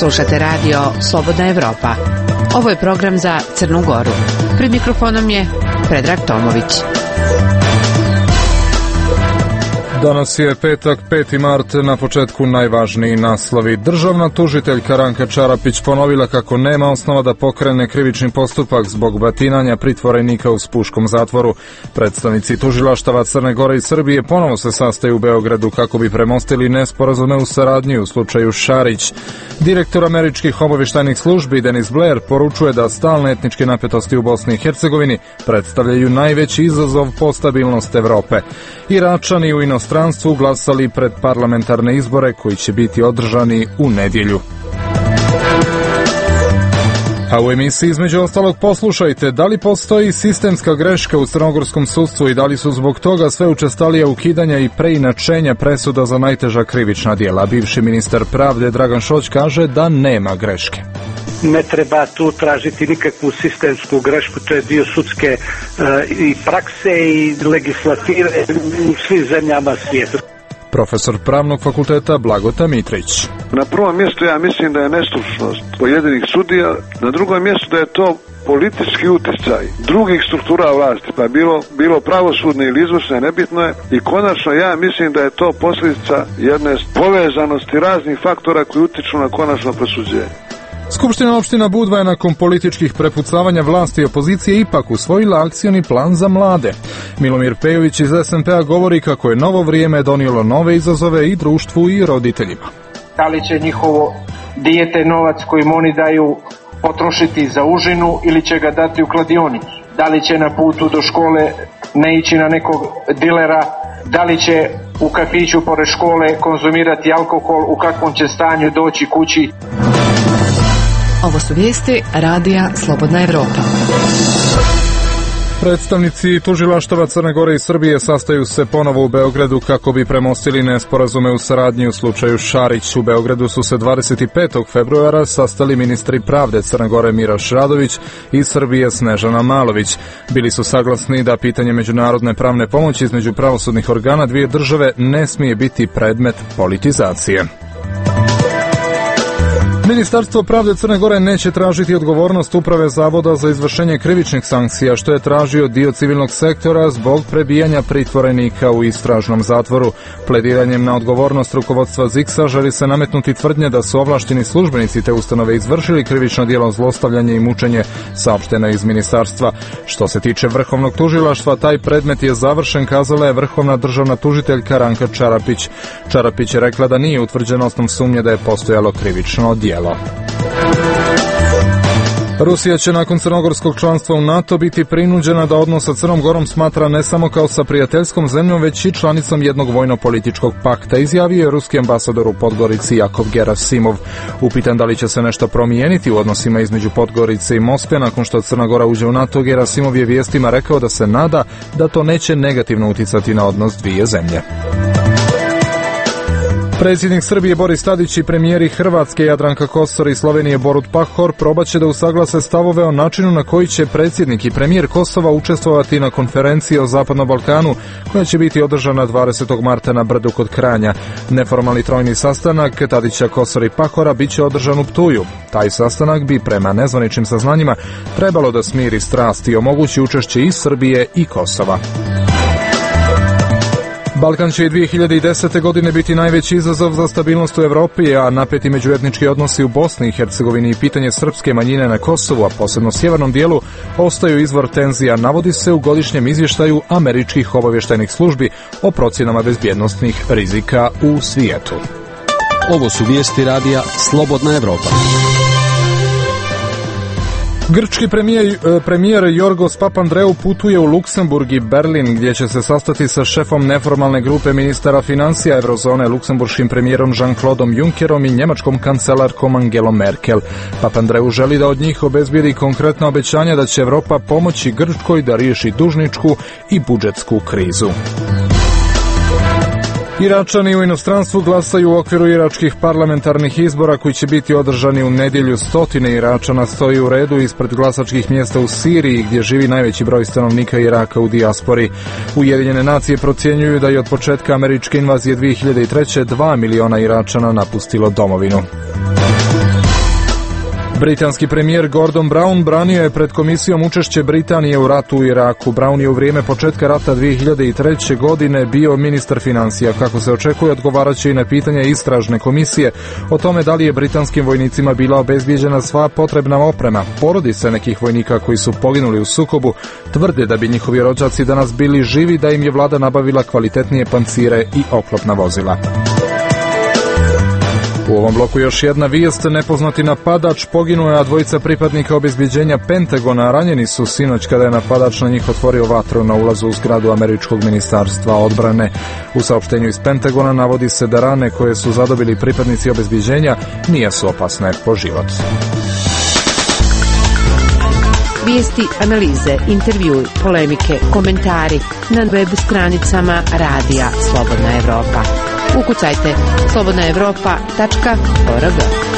Slušate radio Slobodna Evropa. Ovo je program za Crnu Goru. Pred mikrofonom je Predrag Tomović. Danas je petak, 5. mart, na početku najvažniji naslovi. Državna tužiteljka Ranka Čarapić ponovila kako nema osnova da pokrene krivični postupak zbog batinanja pritvorenika u Spuškom zatvoru. Predstavnici tužilaštava Crne Gore i Srbije ponovo se sastaju u Beogradu kako bi premostili nesporazume u saradnji u slučaju Šarić. Direktor američkih obavještajnih službi Denis Blair poručuje da stalne etničke napetosti u Bosni i Hercegovini predstavljaju najveći izazov po stabilnost Evrope. Iračani u inostranstvu glasali pred parlamentarne izbore koji će biti održani u nedjelju. A u emisiji između ostalog poslušajte da li postoji sistemska greška u crnogorskom sudstvu i da li su zbog toga sve učestalija ukidanja i preinačenja presuda za najteža krivična djela. Bivši ministar pravde Dragan Šoć kaže da nema greške. Ne treba tu tražiti nikakvu sistemsku grešku, to je dio sudske i prakse i legislative u svim zemljama svijeta. Profesor Pravnog fakulteta Blagota Mitrić. Na prvom mjestu ja mislim da je nestručnost pojedinih sudija, na drugom mjestu da je to politički utjecaj drugih struktura vlasti, pa bilo pravosudne ili izvršne, nebitno je. I konačno ja mislim da je to posljedica jedne povezanosti raznih faktora koji utječu na konačno presuđenje. Skupština opština Budva je nakon političkih prepucavanja vlasti i opozicije ipak usvojila akcioni plan za mlade. Milomir Pejović iz SMP-a govori kako je novo vrijeme donijelo nove izazove i društvu i roditeljima. Da li će njihovo dijete novac koji oni daju potrošiti za užinu ili će ga dati u kladionicu? Da li će na putu do škole ne ići na nekog dilera? Da li će u kafiću pored škole konzumirati alkohol? U kakvom će stanju doći kući? Ovo su vijesti radija Slobodna Evropa. Predstavnici tužilaštava Crne Gore i Srbije sastaju se ponovo u Beogradu kako bi premostili nesporazume u saradnji u slučaju Šarić. U Beogradu su se 25. februara sastali ministri pravde Crne Gore Miraš Radović i Srbije Snežana Malović. Bili su saglasni da pitanje međunarodne pravne pomoći između pravosudnih organa dvije države ne smije biti predmet politizacije. Ministarstvo pravde Crne Gore neće tražiti odgovornost Uprave Zavoda za izvršenje krivičnih sankcija, što je tražio dio civilnog sektora zbog prebijanja pritvorenika u istražnom zatvoru. Plediranjem na odgovornost rukovodstva ZIKS-a želi se nametnuti tvrdnje da su ovlašteni službenici te ustanove izvršili krivično djelo zlostavljanje i mučenje, saopšteno iz ministarstva. Što se tiče Vrhovnog tužilaštva, taj predmet je završen, kazala je Vrhovna državna tužiteljka Ranka Čarapić. Čarapić je rekla da nije utvrđen osnov sumnje da je postojalo krivično djelo. Rusija će nakon crnogorskog članstva u NATO biti prinuđena da odnos sa Crnom Gorom smatra ne samo kao sa prijateljskom zemljom, već i članicom jednog vojno-političkog pakta, izjavio je ruski ambasador u Podgorici Jakov Gerasimov. Upitan da li će se nešto promijeniti u odnosima između Podgorice i Moskve nakon što Crna Gora uđe u NATO, Gerasimov je vijestima rekao da se nada da to neće negativno uticati na odnos dvije zemlje. Predsjednik Srbije Boris Tadić i premijeri Hrvatske Jadranka Kosor i Slovenije Borut Pahor probaće da usaglase stavove o načinu na koji će predsjednik i premijer Kosova učestvovati na konferenciji o Zapadnom Balkanu koja će biti održana 20. marta na Brdu kod Kranja. Neformalni trojni sastanak Tadića, Kosora i Pahora bit će održan u Ptuju. Taj sastanak bi prema nezvaničnim saznanjima trebalo da smiri strasti i omogući učešće i Srbije i Kosova. Balkan će i 2010. godine biti najveći izazov za stabilnost u Evropi, a napeti međuetnički odnosi u Bosni i Hercegovini i pitanje srpske manjine na Kosovu, a posebno sjevernom dijelu, ostaju izvor tenzija, navodi se u godišnjem izvještaju američkih obavještajnih službi o procjenama bezbjednosnih rizika u svijetu. Ovo su vijesti radija Slobodna Evropa. Grčki premijer Jorgos Papandreou putuje u Luksemburg i Berlin, gdje će se sastati sa šefom neformalne grupe ministara financija Eurozone, luksemburškim premijerom Jean-Claudeom Junckerom i njemačkom kancelarkom Angelom Merkel. Papandreou želi da od njih obezbijedi konkretna obećanja da će Europa pomoći Grčkoj da riješi dužničku i budžetsku krizu. Iračani u inostranstvu glasaju u okviru iračkih parlamentarnih izbora koji će biti održani u nedjelju. Stotine Iračana stoji u redu ispred glasačkih mjesta u Siriji gdje živi najveći broj stanovnika Iraka u dijaspori. Ujedinjene nacije procjenjuju da je od početka američke invazije 2003. 2 miliona Iračana napustilo domovinu. Britanski premijer Gordon Brown branio je pred komisijom učešće Britanije u ratu u Iraku. Brown je u vrijeme početka rata 2003. godine bio ministar financija. Kako se očekuje, odgovaraće i na pitanje istražne komisije o tome da li je britanskim vojnicima bila obezbijeđena sva potrebna oprema. Porodice nekih vojnika koji su poginuli u sukobu tvrde da bi njihovi rođaci danas bili živi da im je vlada nabavila kvalitetnije pancire i oklopna vozila. U ovom bloku još jedna vijest. Nepoznati napadač poginuo je, a dvojica pripadnika obezbeđenja Pentagona ranjeni su sinoć kada je napadač na njih otvorio vatru na ulazu u zgradu Američkog ministarstva odbrane. U saopštenju iz Pentagona navodi se da rane koje su zadobili pripadnici obezbeđenja nisu opasne po život. Vijesti, analize, intervjui, polemike, komentari na web stranicama Radija Slobodna Evropa. Ukucajte slobodnaevropa.org.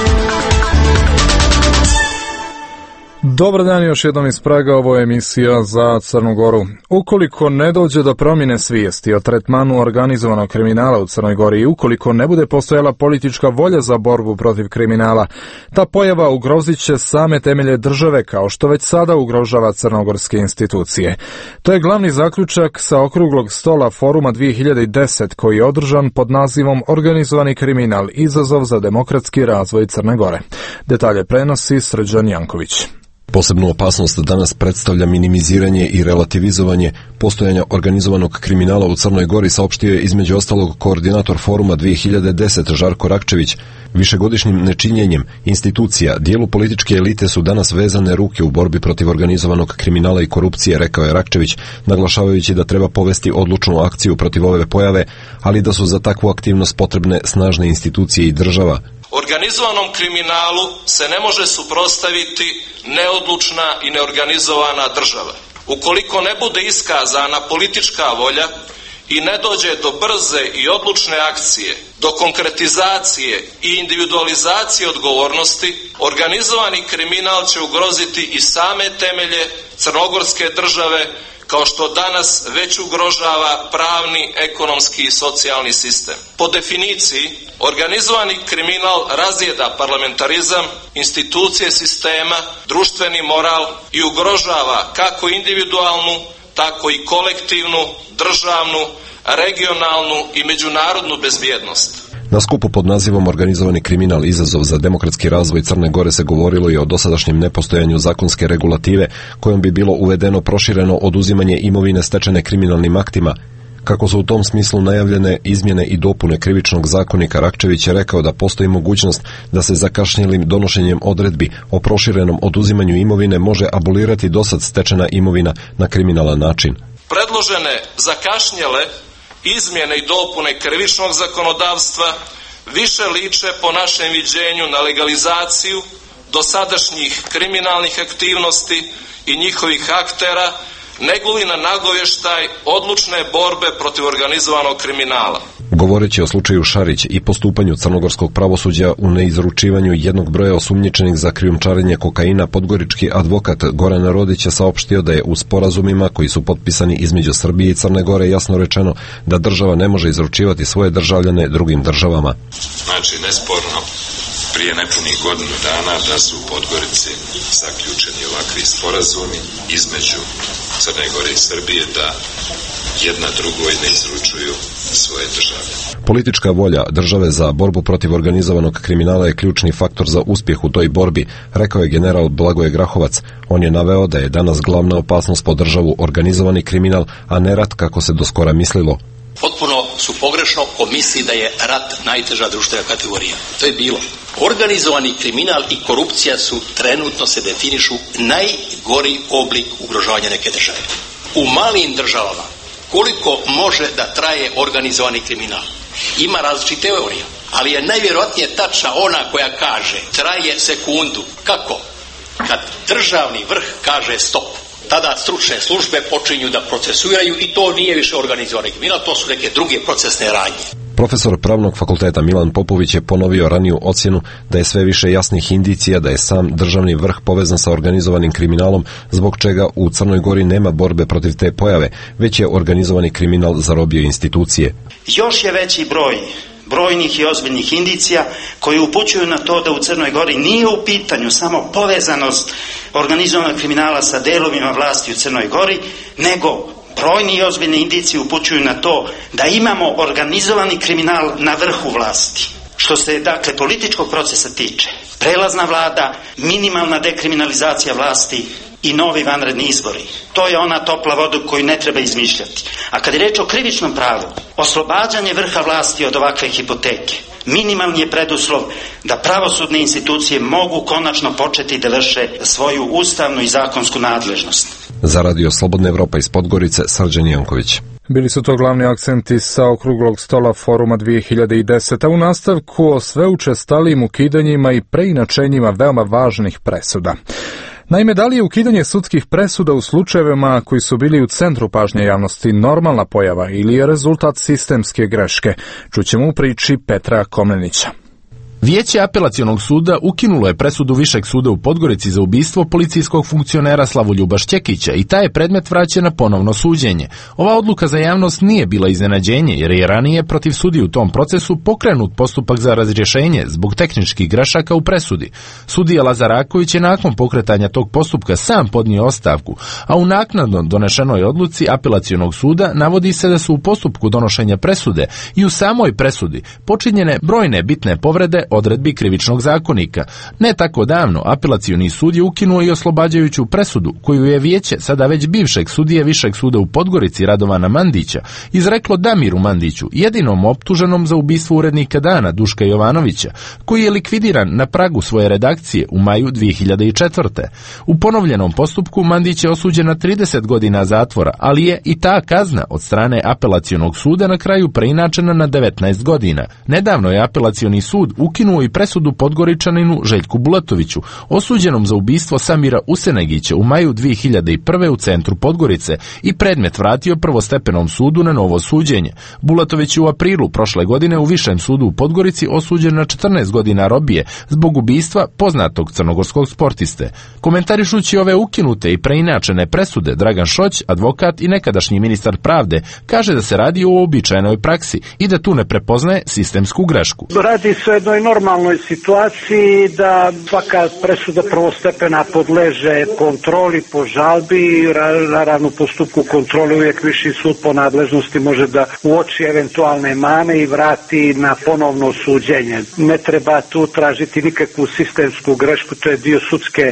Dobar dan, još jednom iz Praga, ovo je emisija za Crnu Goru. Ukoliko ne dođe do promjene svijesti o tretmanu organizovanog kriminala u Crnoj Gori i ukoliko ne bude postojala politička volja za borbu protiv kriminala, ta pojava ugrozit će same temelje države, kao što već sada ugrožava crnogorske institucije. To je glavni zaključak sa okruglog stola Foruma 2010 koji je održan pod nazivom Organizovani kriminal, izazov za demokratski razvoj Crne Gore. Detalje prenosi Srđan Janković. Posebnu opasnost danas predstavlja minimiziranje i relativizovanje postojanja organizovanog kriminala u Crnoj Gori, saopštio je između ostalog koordinator Foruma 2010 Žarko Rakčević. Višegodišnjim nečinjenjem institucija dijelu političke elite su danas vezane ruke u borbi protiv organizovanog kriminala i korupcije, rekao je Rakčević, naglašavajući da treba povesti odlučnu akciju protiv ove pojave, ali da su za takvu aktivnost potrebne snažne institucije i država. Organizovanom kriminalu se ne može suprotstaviti neodlučna i neorganizovana država. Ukoliko ne bude iskazana politička volja i ne dođe do brze i odlučne akcije, do konkretizacije i individualizacije odgovornosti, organizovani kriminal će ugroziti i same temelje crnogorske države, kao što danas već ugrožava pravni, ekonomski i socijalni sistem. Po definiciji, organizovani kriminal razjeda parlamentarizam, institucije sistema, društveni moral i ugrožava kako individualnu, tako i kolektivnu, državnu, regionalnu i međunarodnu bezbjednost. Na skupu pod nazivom Organizovani kriminal, izazov za demokratski razvoj Crne Gore se govorilo i o dosadašnjem nepostojanju zakonske regulative kojom bi bilo uvedeno prošireno oduzimanje imovine stečene kriminalnim aktima. Kako su u tom smislu najavljene izmjene i dopune krivičnog zakonika, Rakčević je rekao da postoji mogućnost da se zakašnjelim donošenjem odredbi o proširenom oduzimanju imovine može abolirati dosad stečena imovina na kriminalan način. Predložene zakašnjele izmjene i dopune krivičnog zakonodavstva više liče po našem viđenju na legalizaciju dosadašnjih kriminalnih aktivnosti i njihovih aktera, nego li na nagovještaj odlučne borbe protiv organizovanog kriminala. Govoreći o slučaju Šarić i postupanju crnogorskog pravosuđa u neizručivanju jednog broja osumnjičenih za krijumčarenje kokaina, podgorički advokat Goran Rodić je saopštio da je u sporazumima koji su potpisani između Srbije i Crne Gore jasno rečeno da država ne može izručivati svoje državljane drugim državama. Znači, nesporno, prije nepunih godinu dana da su u Podgorici zaključeni ovakvi sporazumi između Crne Gore i Srbije da jedna drugoj ne izručuju svoje države. Politička volja države za borbu protiv organizovanog kriminala je ključni faktor za uspjeh u toj borbi, rekao je general Blagoje Grahovac. On je naveo da je danas glavna opasnost po državu organizovani kriminal, a ne rat kako se doskora mislilo. Potpuno su pogrešno ko misli da je rat najteža društvena kategorija. To je bilo. Organizovani kriminal i korupcija su trenutno se definišu najgori oblik ugrožavanja neke države. U malim državama koliko može da traje organizovani kriminal? Ima različite teorije, ali je najvjerojatnije tačna ona koja kaže traje sekundu. Kako? Kad državni vrh kaže stop, tada stručne službe počinju da procesuiraju i to nije više organizovani kriminal, to su neke druge procesne radnje. Profesor Pravnog fakulteta Milan Popović je ponovio raniju ocjenu da je sve više jasnih indicija da je sam državni vrh povezan sa organizovanim kriminalom, zbog čega u Crnoj Gori nema borbe protiv te pojave, već je organizovani kriminal zarobio institucije. Još je veći broj brojnih i ozbiljnih indicija koji upućuju na to da u Crnoj Gori nije u pitanju samo povezanost organizovanog kriminala sa delovima vlasti u Crnoj Gori, nego brojni i ozbiljne indicije upućuju na to da imamo organizovani kriminal na vrhu vlasti. Što se, dakle, političkog procesa tiče, prelazna vlada, minimalna dekriminalizacija vlasti i novi vanredni izbori. To je ona topla voda koju ne treba izmišljati. A kad je reč o krivičnom pravu, oslobađanje vrha vlasti od ovakve hipoteke minimalni je preduslov da pravosudne institucije mogu konačno početi da vrše svoju ustavnu i zakonsku nadležnost. Za Radio Slobodna Evropa iz Podgorice, Srđan Janković. Bili su to glavni akcenti sa okruglog stola foruma 2010. A u nastavku o sve učestalijim ukidanjima i preinačenjima veoma važnih presuda. Naime, da li je ukidanje sudskih presuda u slučajevima koji su bili u centru pažnje javnosti normalna pojava ili je rezultat sistemske greške? Čućemo u priči Petra Komnenića. Vijeće apelacionog suda ukinulo je presudu Višeg suda u Podgorici za ubistvo policijskog funkcionera Slavoljuba Šćekića i taj je predmet vraćen na ponovno suđenje. Ova odluka za javnost nije bila iznenađenje jer je ranije protiv sudije u tom procesu pokrenut postupak za razrješenje zbog tehničkih grešaka u presudi. Sudija Lazaraković je nakon pokretanja tog postupka sam podnio ostavku, a u naknadno donešenoj odluci apelacionog suda navodi se da su u postupku donošenja presude i u samoj presudi počinjene brojne bitne povrede odredbi krivičnog zakonika. Ne tako davno apelacioni sud je ukinuo i oslobađajuću presudu koju je vijeće sada već bivšeg sudije Višeg suda u Podgorici Radovana Mandića izreklo Damiru Mandiću, jedinom optuženom za ubistvo urednika Dana Duška Jovanovića, koji je likvidiran na pragu svoje redakcije u maju 2004. U ponovljenom postupku Mandić je osuđen na 30 godina zatvora, ali je i ta kazna od strane apelacionog suda na kraju preinačena na 19 godina. Nedavno je apelacioni sud ukinuo i presudu Podgoričaninu Željku Bulatoviću, osuđenom za ubistvo Samira Usenegića u maju 2001. u centru Podgorice i predmet vratio prvostepenom sudu na novo suđenje. Bulatović je u aprilu prošle godine u Višem sudu u Podgorici osuđen na 14 godina robije zbog ubistva poznatog crnogorskog sportiste. Komentarišući ove ukinute i preinačene presude, Dragan Šoć, advokat i nekadašnji ministar pravde, kaže da se radi o uobičajenoj praksi i da tu ne prepoznaje sistemsku grešku. Radi se o jednoj normalnoj situaciji da svaka presuda prvostepena podleže kontroli po žalbi, naravno u postupku kontrole uvijek viši sud po nadležnosti može da uoči eventualne mane i vrati na ponovno suđenje. Ne treba tu tražiti nikakvu sistemsku grešku, to je dio sudske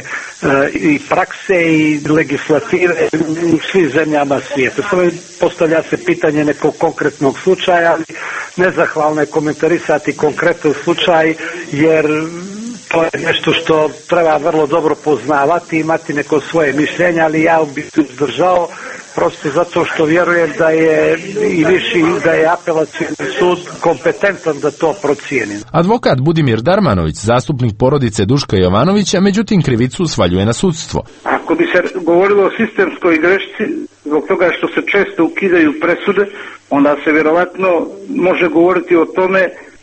i prakse i legislative u svim zemljama svijeta. Samo postavlja se pitanje nekog konkretnog slučaja, ali nezahvalno je komentarisati konkretan slučaj jer to je nešto što treba vrlo dobro poznavati, imati neko svoje mišljenje, ali ja bih uzdržao prosto zato što vjerujem da je i viši, da je apelacioni sud kompetentan da to procijeni. Advokat Budimir Darmanović, zastupnik porodice Duška Jovanovića, međutim krivicu svaljuje na sudstvo. Ako bi se govorilo o sistemskoj grešci, zbog toga što se često ukidaju presude, onda se vjerovatno može govoriti o tome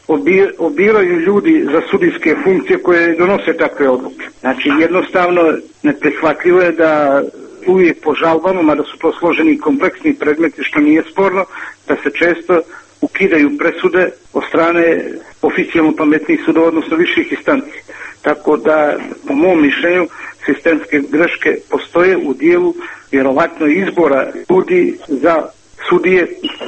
obiraju ljudi za sudijske funkcije koje donose takve odluke. Znači jednostavno neprihvatljivo je da uvijek po žalbama, mada su to složeni i kompleksni predmeti što nije sporno, da se često ukidaju presude od strane oficijalno pametnih sudova, odnosno viših instanci. Tako da, po mom mišljenju, sistemske greške postoje u dijelu vjerovatno izbora ljudi za sudije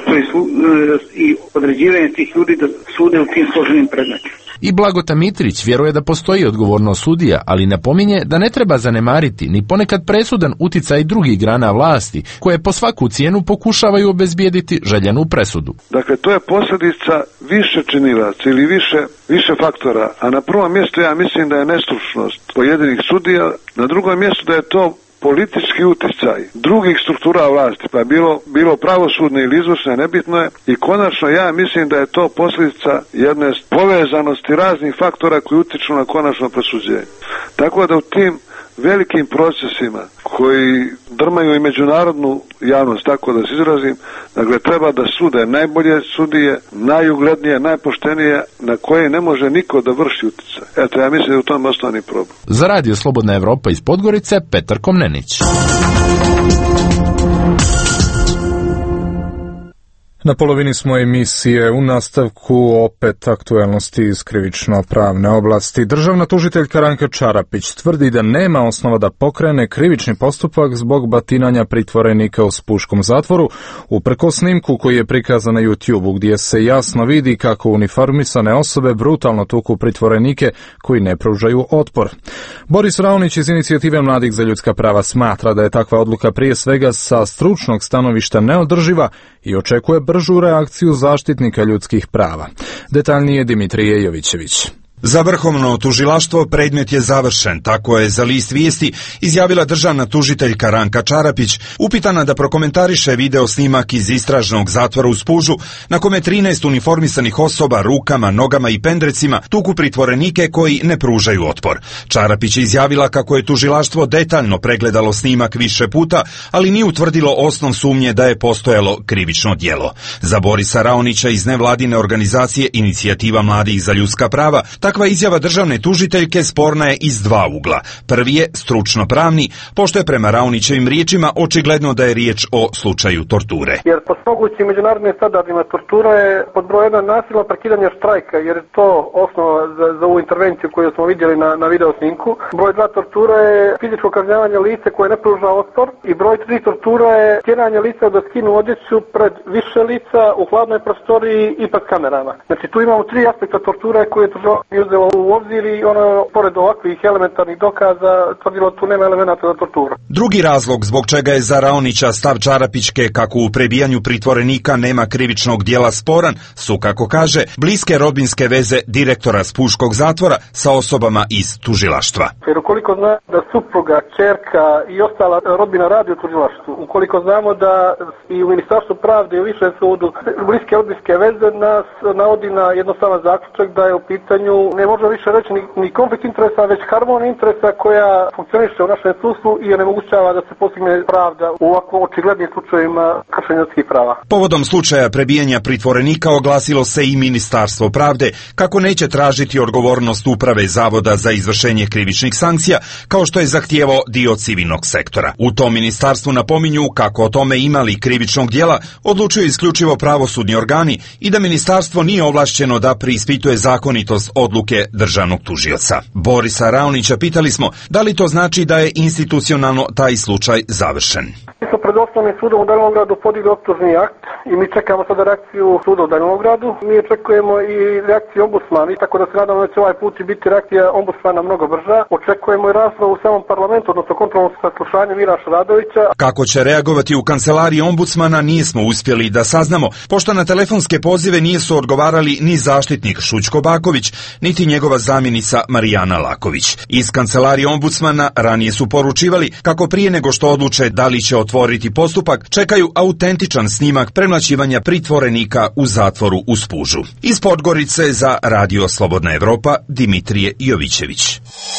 i određivanje tih ljudi da sude u tim složenim predmetima. I Blagota Mitrić vjeruje da postoji odgovornost sudija, ali napominje da ne treba zanemariti ni ponekad presudan uticaj drugih grana vlasti, koje po svaku cijenu pokušavaju obezbijediti željenu presudu. Dakle, to je posljedica više činilaca ili više faktora, a na prvom mjestu ja mislim da je nestručnost pojedinih sudija, na drugom mjestu da je to politički uticaj drugih struktura vlasti, pa bilo pravosudne ili izvršne, nebitno je, i konačno ja mislim da je to posljedica jedne povezanosti raznih faktora koji utiču na konačno presuđenje. Tako da u tim velikim procesima koji drmaju i međunarodnu javnost, tako da se izrazim, dakle treba da sude najbolje sudije, najuglednije, najpoštenije, na koje ne može niko da vrši utjecaj. Eto, ja mislim da je u tom osnovni problem. Za Radio Slobodna Evropa iz Podgorice, Petar Komnenić. Na polovini smo emisije, u nastavku opet aktuelnosti iz krivično-pravne oblasti. Državna tužiteljka Ranka Čarapić tvrdi da nema osnova da pokrene krivični postupak zbog batinanja pritvorenika u Spuškom zatvoru, uprkos snimku koji je prikazan na YouTubeu gdje se jasno vidi kako uniformisane osobe brutalno tuku pritvorenike koji ne pružaju otpor. Boris Raonić iz Inicijative mladih za ljudska prava smatra da je takva odluka prije svega sa stručnog stanovišta neodrživa i očekuje bržu reakciju zaštitnika ljudskih prava. Detaljnije Dimitrije Jovićević. Za Vrhovno tužilaštvo predmet je završen, tako je za List vijesti izjavila državna tužiteljka Ranka Čarapić, upitana da prokomentariše video snimak iz istražnog zatvora u Spužu, na kome 13 uniformisanih osoba rukama, nogama i pendrecima tuku pritvorenike koji ne pružaju otpor. Čarapić je izjavila kako je tužilaštvo detaljno pregledalo snimak više puta, ali nije utvrdilo osnov sumnje da je postojalo krivično djelo. Za Borisa Raonića iz nevladine organizacije Inicijativa mladih za ljudska prava, takva izjava državne tužiteljke sporna je iz dva ugla. Prvi je stručno pravni, pošto je prema Raonićevim riječima očigledno da je riječ o slučaju torture. Jer po mogućim međunarodnim standardima tortura je pod broj 1 nasilno prekidanje štrajka, jer je to osnova za ovu intervenciju koju smo vidjeli na video snimku. Broj 2 tortura je fizičko kažnjavanje lice koje ne pruža otpor i broj 3 tortura je tjeranje lica da skinu odjeću pred više lica u hladnoj prostoriji i pred kamerama. Znači tu imamo 3 aspekta torture koje je uzelo u obzir i ono, pored ovakvih elementarnih dokaza, tvrdilo tu nema elemenata za torturu. Drugi razlog zbog čega je za Raonića stav Čarapićke kako u prebijanju pritvorenika nema krivičnog djela sporan su, kako kaže, bliske rodbinske veze direktora Spuškog zatvora sa osobama iz tužilaštva. Jer ukoliko zna da supruga, ćerka i ostala rodbina radi u tužilaštvu, ukoliko znamo da i u Ministarstvu pravde i u Višem sudu bliske rodbinske veze, nas navodi na jednostavan zaključak da je u pitanju ne može više reći ni konflikt interesa, već harmonija interesa koja funkcioniše u našem sudstvu i onemogućava da se postigne pravda u ovako očiglednim slučajevima kršenja ljudskih prava. Povodom slučaja prebijanja pritvorenika oglasilo se i Ministarstvo pravde kako neće tražiti odgovornost uprave Zavoda za izvršenje krivičnih sankcija, kao što je zahtijevao dio civilnog sektora. U tom ministarstvu napominju kako o tome imali krivičnog djela odlučuju isključivo pravosudni organi i da ministarstvo nije ovlašćeno da preispituje zakonitost odluke državnog tužioca. Borisa Raonića pitali smo da li to znači da je institucionalno taj slučaj završen. Mi smo pred Osnovnim sudom u Danilogradu podigli optužni akt i mi čekamo sada reakciju suda u Danilogradu. Mi očekujemo i reakciju ombudsmana, i tako da se nadamo da će ovaj put biti reakcija ombudsmana mnogo brža. Očekujemo i raspravu u samom parlamentu, odnosno kontrolnom saslušanju Miraša Radovića. Kako će reagovati u kancelariji ombudsmana nismo uspjeli da saznamo, pošto na telefonske pozive nisu odgovarali ni zaštitnik Šućko Baković, niti njegova zamjenica Marijana Laković. Iz kancelarije ombudsmana ranije su poručivali kako prije nego što odluče da li će otvoriti postupak, čekaju autentičan snimak premlaćivanja pritvorenika u zatvoru u Spužu. Iz Podgorice za Radio Slobodna Evropa, Dimitrije Jovićević.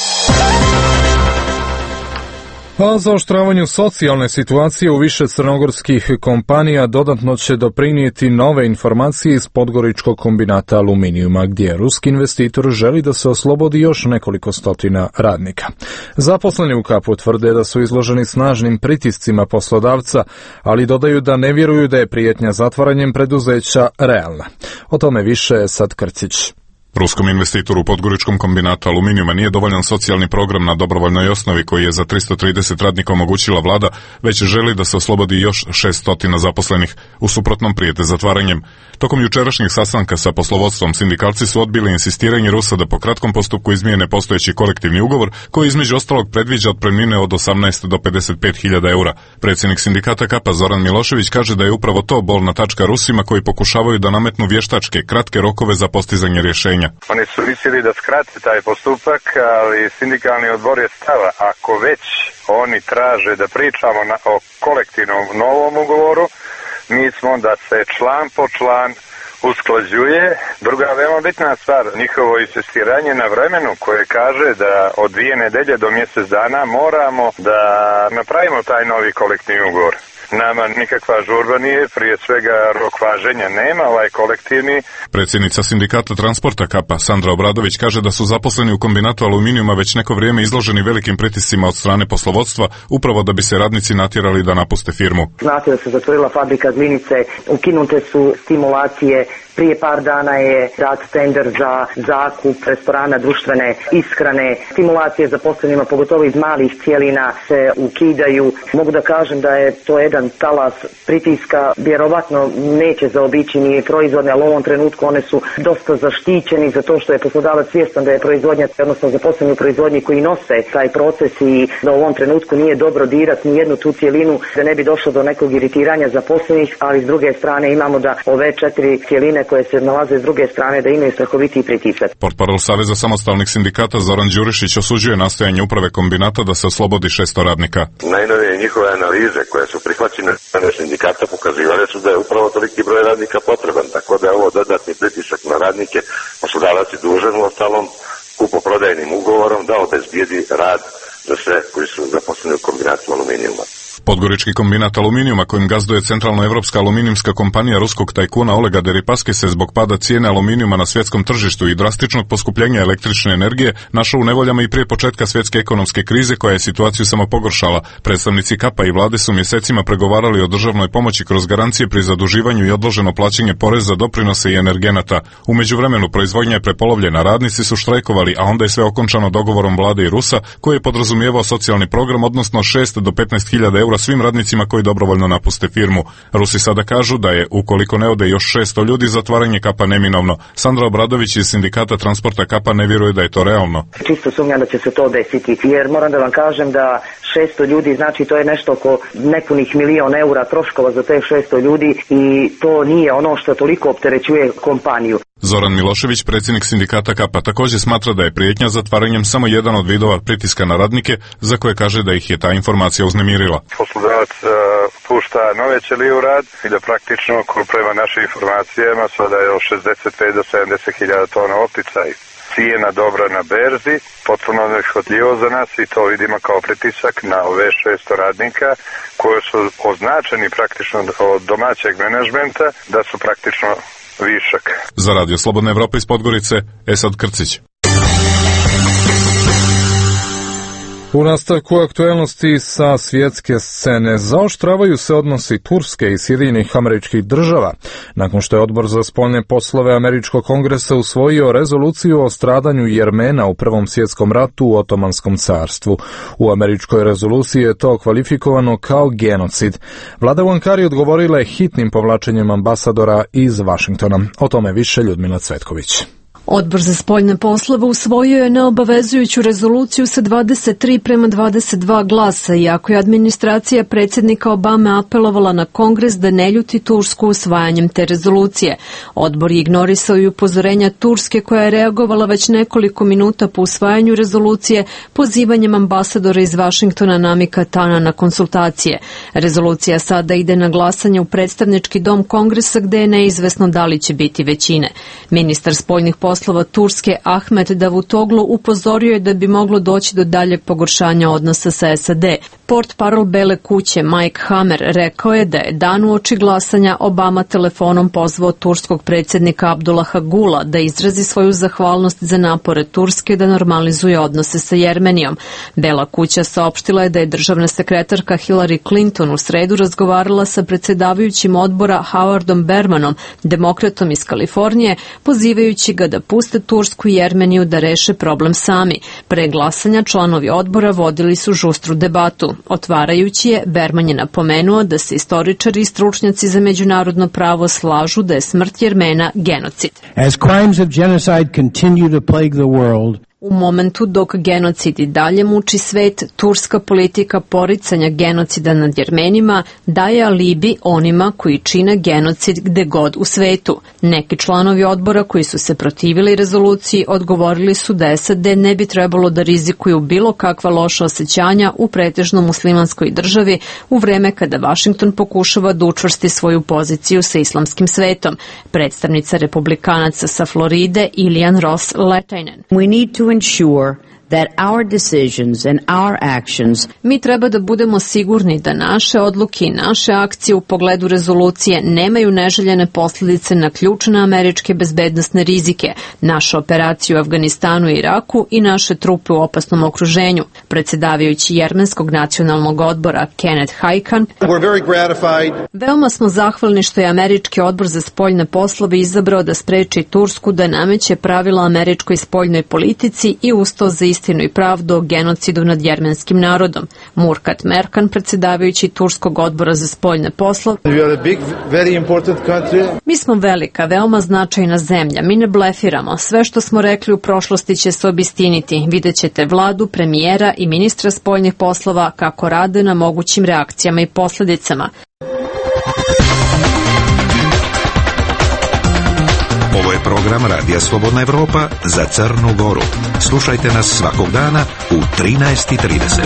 A zaoštravanju socijalne situacije u više crnogorskih kompanija dodatno će doprinijeti nove informacije iz podgoričkog kombinata aluminijuma, gdje ruski investitor želi da se oslobodi još nekoliko stotina radnika. Zaposleni u Kapu tvrde da su izloženi snažnim pritiscima poslodavca, ali dodaju da ne vjeruju da je prijetnja zatvaranjem preduzeća realna. O tome više Sad Krcić. Ruskom investitoru u podgoričkom kombinatu aluminijuma nije dovoljan socijalni program na dobrovoljnoj osnovi koji je za 330 radnika omogućila vlada, već želi da se oslobodi još 600 zaposlenih. U suprotnom prijete zatvaranjem. Tokom jučerašnjeg sastanka sa poslovodstvom sindikalci su odbili insistiranje Rusa da po kratkom postupku izmijene postojeći kolektivni ugovor koji između ostalog predviđa otpremnine od 18 do 55.000 eura. Predsjednik sindikata Kapa Zoran Milošević kaže da je upravo to bolna tačka Rusima koji pokušavaju da nametnu vještačke, kratke rokove za postizanje rješenja. Oni su mislili da skrate taj postupak, ali sindikalni odbor je stava, ako već oni traže da pričamo o kolektivnom novom ugovoru, mi smo da se član po član usklađuje. Druga veoma bitna stvar, njihovo insistiranje na vremenu koje kaže da od 2 nedelje do mjesec dana moramo da napravimo taj novi kolektivni ugovor. Nama nikakva žurba nije, prije svega rok važenja nema, ovaj kolektivni. Predsjednica sindikata transporta Kapa, Sandra Obradović, kaže da su zaposleni u kombinatu aluminijuma već neko vrijeme izloženi velikim pritiscima od strane poslovodstva, upravo da bi se radnici natjerali da napuste firmu. Znate da se zatvorila fabrika Glinice, ukinute su stimulacije. Prije par dana je dat tender za zakup restorana društvene ishrane. Stimulacije zaposlenima, pogotovo iz malih cijelina, se ukidaju. Mogu da kažem da je to jedan talas pritiska. Vjerovatno neće zaobići ni proizvodne, ali u ovom trenutku one su dosta zaštićeni za to što je poslodavac svjestan da je proizvodnja, odnosno zaposleni u proizvodnji koji nose taj proces i da u ovom trenutku nije dobro dirati ni jednu tu cijelinu da ne bi došlo do nekog iritiranja zaposlenih, ali s druge strane imamo da ove 4 cijeline koje se nalaze s druge strane da imaju strahoviti pritisak. Portparol Saveza samostalnih sindikata Zoran Đurišić osuđuje nastojanje uprave kombinata da se oslobodi 600 radnika. Najnovije njihove analize koje su prihvaćene od sindikata pokazivale su da je upravo toliki broj radnika potreban, tako da je ovo dodatni pritisak na radnike. Poslodavac je dužan u ostalom kupoprodajnim ugovorom da obezbijedi rad za sve koji su zaposleni u kombinatu aluminijuma. Podgorički kombinat aluminijuma kojim gazduje centralnoevropska aluminijumska kompanija ruskog tajkuna Olega Deripaske zbog pada cijene aluminijuma na svjetskom tržištu i drastičnog poskupljenja električne energije našao u nevoljama i prije početka svjetske ekonomske krize koja je situaciju samo pogoršala. Predstavnici Kapa i vlade su mjesecima pregovarali o državnoj pomoći kroz garancije pri zaduživanju i odloženo plaćanje poreza, doprinose i energenata. U međuvremenu proizvodnja je prepolovljena, radnici su štrajkovali, a onda je sve okončano dogovorom vlade i Rusa koji je podrazumijevao socijalni program, odnosno 6 do 15.000 eura svim radnicima koji dobrovoljno napuste firmu. Rusi sada kažu da je, ukoliko ne ode još 600 ljudi, zatvaranje Kapa neminovno. Sandra Obradović iz sindikata transporta Kapa ne vjeruje da je to realno. Čisto sumnjam da će se to desiti, jer moram da vam kažem da 600 ljudi, znači to je nešto oko nepunih 1.000.000 eura troškova za te 600 ljudi i to nije ono što toliko opterećuje kompaniju. Zoran Milošević, predsjednik sindikata Kapa, također smatra da je prijetnja zatvaranjem samo jedan od vidova pritiska na radnike, za koje kaže da ih je ta informacija uznemirila. Poslodavac pušta nove ćelije u rad i da praktično, prema našim informacijama, sada je od 65 do 70.000 tona opticaj. Cijena dobra na berzi, potpuno neškodljivo za nas i to vidimo kao pritisak na ove 600 radnika koji su označeni praktično od domaćeg menadžmenta da su praktično višak. Za Radio Slobodna Evropa iz Podgorice, Esad Krcić. U nastavku aktuelnosti sa svjetske scene zaoštravaju se odnosi Turske i Sjedinjenih Američkih Država, nakon što je Odbor za spoljne poslove Američkog kongresa usvojio rezoluciju o stradanju Jermena u Prvom svjetskom ratu u Otomanskom carstvu. U američkoj rezoluciji je to kvalifikovano kao genocid. Vlada u Ankari odgovorila je hitnim povlačenjem ambasadora iz Vašingtona. O tome više Ljudmila Cvetković. Odbor za spoljne poslove usvojio je neobavezujuću rezoluciju sa 23:22 glasa, iako je administracija predsjednika Obame apelovala na Kongres da ne ljuti Tursku usvajanjem te rezolucije. Odbor je ignorisao i upozorenja Turske koja je reagovala već nekoliko minuta po usvajanju rezolucije pozivanjem ambasadora iz Vašingtona Nami Katana na konsultacije. Rezolucija sada ide na glasanje u predstavnički dom Kongresa gde je neizvesno da li će biti većine. Ministar spoljnih poslova Turske Ahmet Davutoglu upozorio je da bi moglo doći do daljeg pogoršanja odnosa sa SAD. Portparol Bele kuće Mike Hammer rekao je da je dan uoči glasanja Obama telefonom pozvao turskog predsjednika Abdullaha Gula da izrazi svoju zahvalnost za napore Turske da normalizuje odnose sa Jermenijom. Bela kuća saopštila je da je državna sekretarka Hillary Clinton u sredu razgovarala sa predsjedavajućim odbora Howardom Bermanom, demokratom iz Kalifornije, pozivajući ga da puste Tursku i Jermeniju da reše problem sami. Pre glasanja članovi odbora vodili su žustru debatu. Otvarajući je, Berman je napomenuo da se istoričari i stručnjaci za međunarodno pravo slažu da je smrt Jermena genocid. As crimes of genocide continue to plague the world, U momentu dok genocid i dalje muči svet, turska politika poricanja genocida nad Jermenima daje alibi onima koji čine genocid gde god u svetu. Neki članovi odbora koji su se protivili rezoluciji odgovorili su da SAD ne bi trebalo da rizikuju bilo kakva loša osjećanja u pretežno muslimanskoj državi u vreme kada Vašington pokušava da učvrsti svoju poziciju sa islamskim svetom. Predstavnica republikanaca sa Floride Ilian Ross Letainen. We need to ensure that our decisions and our actions. Mi treba da budemo sigurni da naše odluke i naše akcije u pogledu rezolucije nemaju neželjene posljedice na ključne američke bezbednosne rizike, naše operacije u Afganistanu i Iraku i naše trupe u opasnom okruženju. Predsjedavajući Jermenskog nacionalnog odbora Kenneth Haikan, veoma smo zahvalni što je Američki odbor za spoljne poslove izabrao da spreči Tursku da nameće pravila američkoj spoljnoj politici i ustao za istinu i pravdu o genocidu nad jermenskim narodom. Murkat Merkan, predsjedavajući Turskog odbora za spoljne poslove, mi smo velika, veoma značajna zemlja, mi ne blefiramo, sve što smo rekli u prošlosti će se obistiniti, vidjet ćete vladu, premijera i ministra spoljnih poslova kako rade na mogućim reakcijama i posljedicama. Ovo je program Radija Slobodna Evropa za Crnu Goru. Slušajte nas svakog dana u 13:30.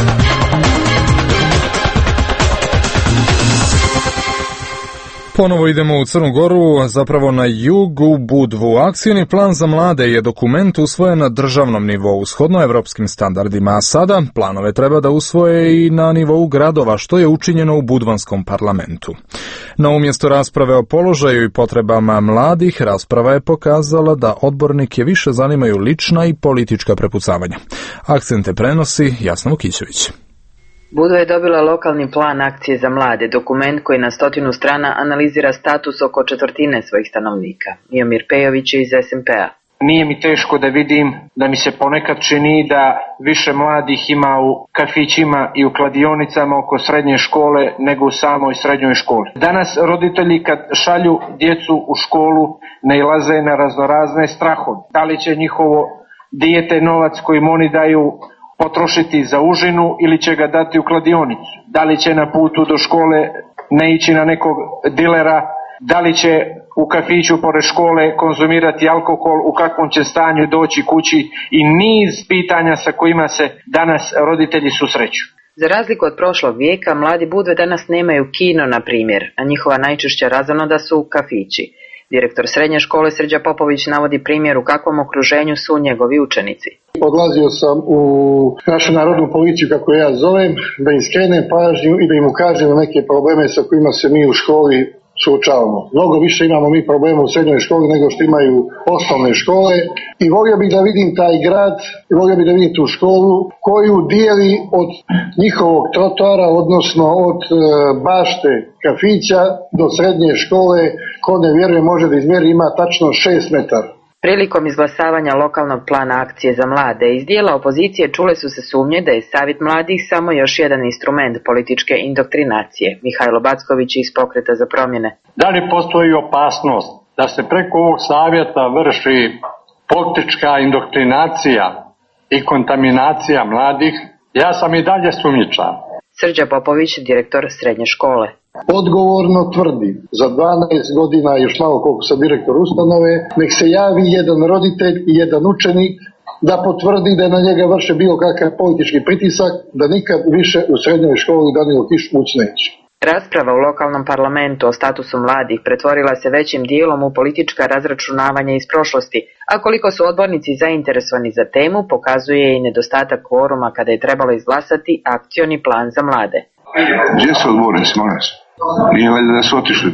Ponovo idemo u Crnu Goru, zapravo na jug u Budvu. Akcijni plan za mlade je dokument usvojen na državnom nivou shodno evropskim standardima, a sada planove treba da usvoje i na nivou gradova, što je učinjeno u Budvanskom parlamentu. No umjesto rasprave o položaju i potrebama mladih, rasprava je pokazala da odbornike više zanimaju lična i politička prepucavanja. Akcente prenosi Jasna Vukićević. Budva je dobila lokalni plan akcije za mlade, dokument koji na 100 strana analizira status oko 1/4 svojih stanovnika. Miomir Pejović je iz SMP-a. Nije mi teško da vidim da mi se ponekad čini da više mladih ima u kafićima i u kladionicama oko srednje škole nego u samoj srednjoj školi. Danas roditelji kad šalju djecu u školu nailaze na raznorazne strahove. Da li će njihovo dijete novac koji im oni daju potrošiti za užinu ili će ga dati u kladionicu? Da li će na putu do škole ne ići na nekog dilera? Da li će u kafiću pored škole konzumirati alkohol? U kakvom će stanju doći kući? I niz pitanja sa kojima se danas roditelji susreću. Za razliku od prošlog vijeka, mladi Budve danas nemaju kino, na primjer, a njihova najčešća razonoda su kafići. Direktor srednje škole Srđa Popović navodi primjer u kakvom okruženju su njegovi učenici. Odlazio sam u našu narodnu policiju, kako ja zovem, da im skrenem pažnju i da im ukažem na neke probleme sa kojima se mi u školi suočavamo. Mnogo više imamo mi problema u srednjoj školi nego što imaju osnovne škole i volio bih da vidim taj grad i volio bih da vidim tu školu koju dijeli od njihovog trotoara, odnosno od bašte kafića do srednje škole. Ko ne vjeruje može da izmjeri, ima tačno 6 metara. Prilikom izglasavanja lokalnog plana akcije za mlade iz dijela opozicije čule su se sumnje da je Savjet mladih samo još jedan instrument političke indoktrinacije. Mihajlo Backović iz Pokreta za promjene. Da li postoji opasnost da se preko ovog savjeta vrši politička indoktrinacija i kontaminacija mladih? Ja sam i dalje sumnjičan. Srđa Popović, direktor srednje škole. Odgovorno tvrdi, za 12 godina, još malo koliko sam direktor ustanove, nek se javi jedan roditelj i jedan učenik da potvrdi da je na njega vrše bilo kakav politički pritisak, da nikad više u srednjoj školi Danilo Kiš muć neće. Rasprava u lokalnom parlamentu o statusu mladih pretvorila se većim dijelom u politička razračunavanja iz prošlosti, a koliko su odbornici zainteresovani za temu pokazuje i nedostatak kvoruma kada je trebalo izglasati akcioni plan za mlade. Gdje su odbornici, molim se? Nije valjda da su otišli?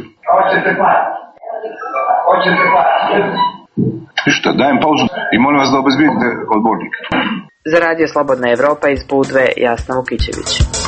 Ništa, dajem pauzu i molim vas da obezbijedite odbornika. Za Radio Slobodna Evropa iz Budve, Jasna Vukićević.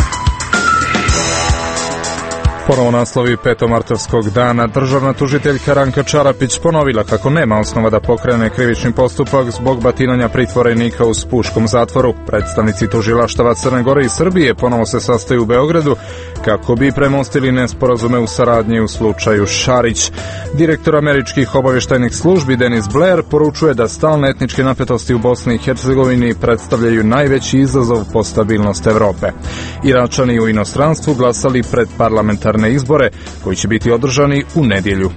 Ponovo naslovi petomartovskog dana. Državna tužiteljka Ranka Čarapić ponovila kako nema osnova da pokrene krivični postupak zbog batinanja pritvorenika u Spuškom zatvoru. Predstavnici tužilaštava Crne Gore i Srbije ponovo se sastaju u Beogradu kako bi premostili nesporazume u saradnji u slučaju Šarić. Direktor američkih obavještajnih službi Denis Blair poručuje da stalne etničke napetosti u Bosni i Hercegovini predstavljaju najveći izazov po stabilnost Evrope. Iračani u inostranstvu glasali pred parlamentarne izbore koji će biti održani u nedjelju.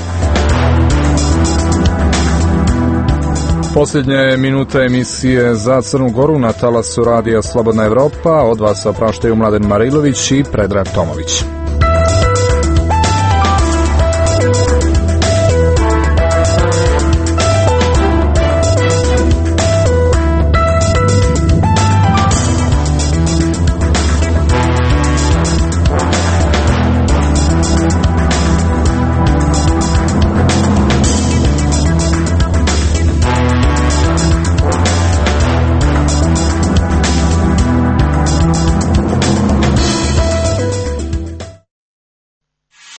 Posljednje minute emisije za Crnu Goru na talasu Radija Slobodna Evropa. Od vas opraštaju Mladen Marilović i Predrag Tomović.